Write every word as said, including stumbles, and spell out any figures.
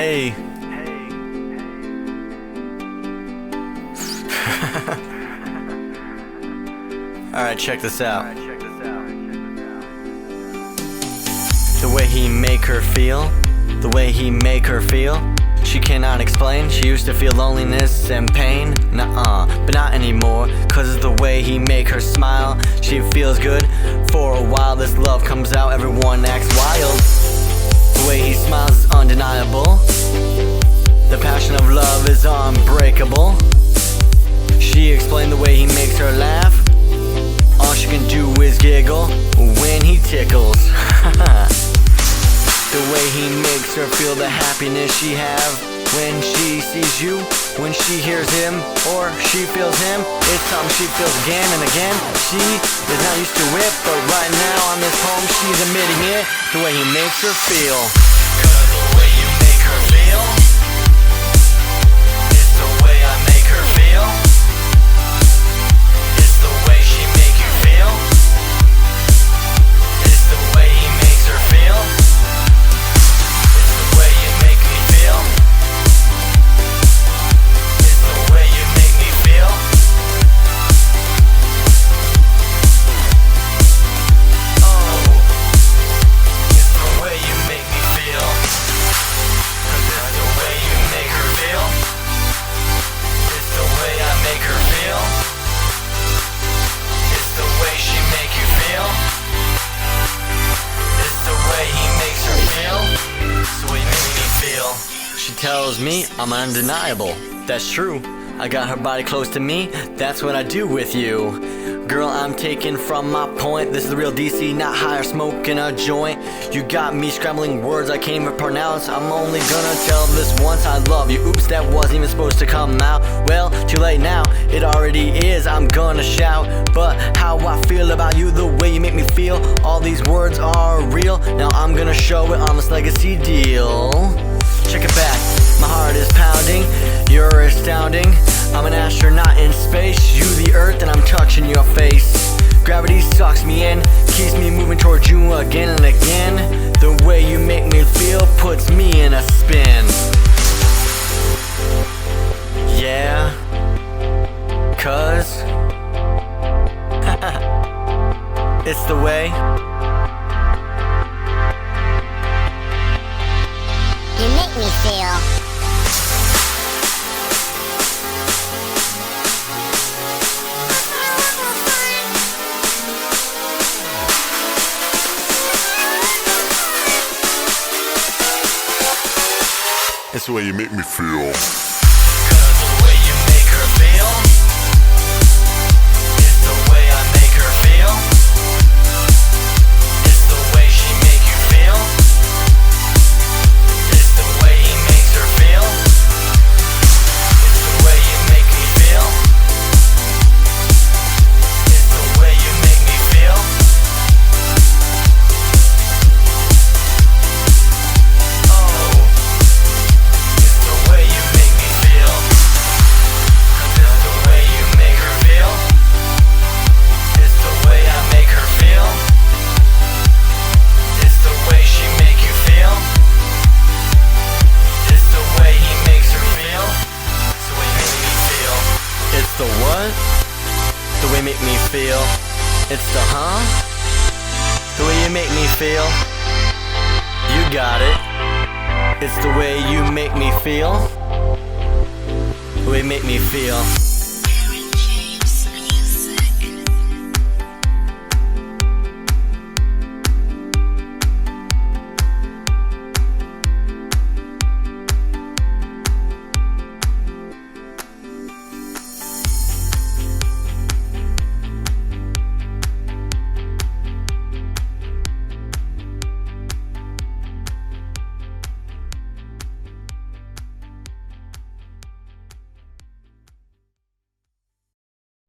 Hey. Alright, check this out. The way he make her feel, the way he make her feel, she cannot explain. She used to feel loneliness and pain, nuh-uh, but not anymore. Cause of the way he make her smile, she feels good. For a while this love comes out, everyone acts wild. The way he smiles is undeniable. The passion of love is unbreakable. She explained the way he makes her laugh. All she can do is giggle when he tickles. The way he makes her feel the happiness she have when she sees you, when she hears him, or she feels him. It's something she feels again and again. She is not used to it, but right now on this poem she's admitting it. The way he makes her feel. Cause the way you make her feel, it's the way I make her feel. It's the way she make you feel. It's the way he makes her feel. She tells me I'm undeniable. That's true. I got her body close to me. That's what I do with you. Girl, I'm taken from my point. This is the real D C, not higher smoking a joint. You got me scrambling words I can't even pronounce. I'm only gonna tell this once. I love you. Oops, that wasn't even supposed to come out. Well, too late now. It already is. I'm gonna shout. But how I feel about you, the way you make me feel, all these words are real. Now I'm gonna show it on this legacy deal. Check it back, my heart is pounding, you're astounding. I'm an astronaut in space, you the earth and I'm touching your face. Gravity sucks me in, keeps me moving towards you again and again. The way you make me feel puts me in a spin. Yeah, cause it's the way you make me feel. That's the way you make me feel. Cause the way you make her feel, it's the way I make her feel. It's the way she make you feel. It's the way he makes her feel. It's the way you make me feel. It's the way you make me feel. The what? The way you make me feel. It's the huh? The way you make me feel. You got it. It's the way you make me feel. The way you make me feel.